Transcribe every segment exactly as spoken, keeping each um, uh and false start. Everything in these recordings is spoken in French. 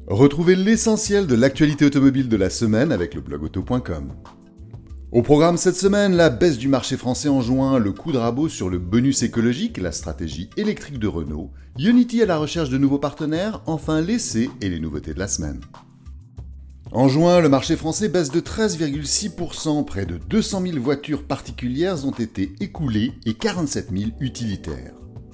Retrouvez l'essentiel de l'actualité automobile de la semaine avec le blog auto point com. Au programme cette semaine, la baisse du marché français en juin, le coup de rabot sur le bonus écologique, la stratégie électrique de Renault, Ionity à la recherche de nouveaux partenaires, enfin l'essai et les nouveautés de la semaine. En juin, le marché français baisse de treize virgule six pour cent, près de deux cent mille voitures particulières ont été écoulées et quarante-sept mille utilitaires.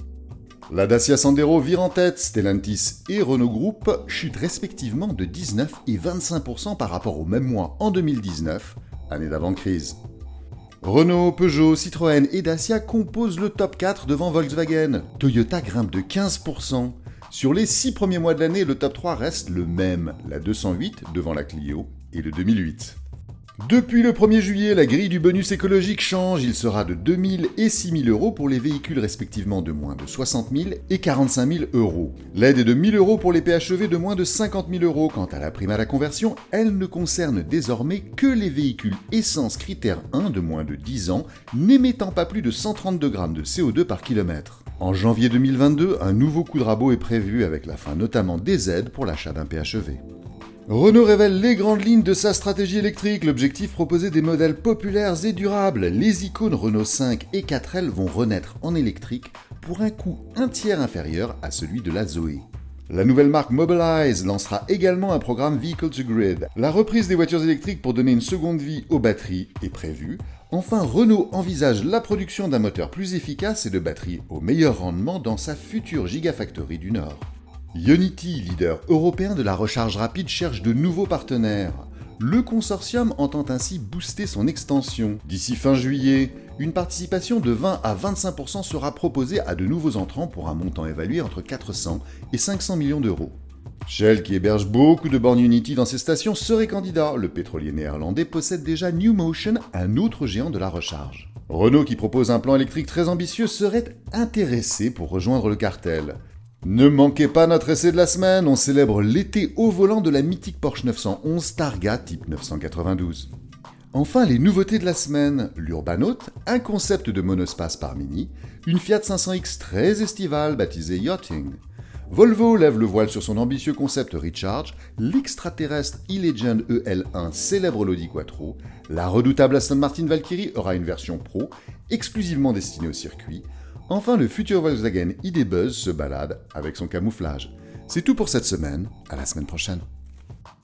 La Dacia Sandero vire en tête, Stellantis et Renault Group chutent respectivement de dix-neuf et vingt-cinq pour cent par rapport au même mois en deux mille dix-neuf, année d'avant-crise. Renault, Peugeot, Citroën et Dacia composent le top quatre devant Volkswagen. Toyota grimpe de quinze pour cent. Sur les six premiers mois de l'année, le top trois reste le même, la deux cent huit devant la Clio et le deux mille huit. Depuis le premier juillet, la grille du bonus écologique change, il sera de deux mille et six mille euros pour les véhicules respectivement de moins de soixante mille et quarante-cinq mille euros. L'aide est de mille euros pour les P H E V de moins de cinquante mille euros. Quant à la prime à la conversion, elle ne concerne désormais que les véhicules essence critère un de moins de dix ans, n'émettant pas plus de cent trente-deux grammes de C O deux par kilomètre. En janvier deux mille vingt-deux, un nouveau coup de rabot est prévu avec la fin notamment des aides pour l'achat d'un P H E V. Renault révèle les grandes lignes de sa stratégie électrique. L'objectif, proposer des modèles populaires et durables. Les icônes Renault cinq et quatre L vont renaître en électrique pour un coût un tiers inférieur à celui de la Zoé. La nouvelle marque Mobilize lancera également un programme Vehicle to Grid. La reprise des voitures électriques pour donner une seconde vie aux batteries est prévue. Enfin, Renault envisage la production d'un moteur plus efficace et de batteries au meilleur rendement dans sa future Gigafactory du Nord. Ionity, leader européen de la recharge rapide, cherche de nouveaux partenaires. Le consortium entend ainsi booster son extension. D'ici fin juillet, une participation de vingt à vingt-cinq pour cent sera proposée à de nouveaux entrants pour un montant évalué entre quatre cents et cinq cents millions d'euros. Shell, qui héberge beaucoup de bornes Ionity dans ses stations, serait candidat. Le pétrolier néerlandais possède déjà New Motion, un autre géant de la recharge. Renault, qui propose un plan électrique très ambitieux, serait intéressé pour rejoindre le cartel. Ne manquez pas notre essai de la semaine, on célèbre l'été au volant de la mythique Porsche neuf cent onze Targa type neuf cent quatre-vingt-douze. Enfin, les nouveautés de la semaine, l'Urbanote, un concept de monospace par Mini, une Fiat cinq cents X très estivale baptisée Yachting. Volvo lève le voile sur son ambitieux concept Recharge, l'extraterrestre e-Legend E L un célèbre l'Audi Quattro, la redoutable Aston Martin Valkyrie aura une version Pro, exclusivement destinée au circuit. Enfin, le futur Volkswagen I D Buzz se balade avec son camouflage. C'est tout pour cette semaine, à la semaine prochaine.